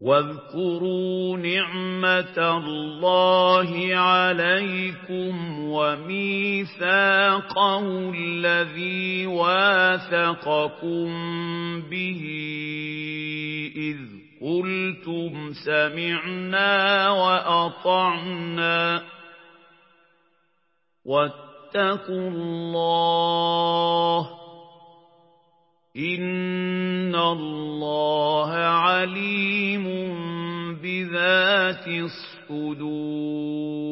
واذكروا نعمة الله عليكم وميثاقه الذي واثقكم به إذ قلتم سمعنا وأطعنا واتقوا الله إن الله عليم بذات الصدور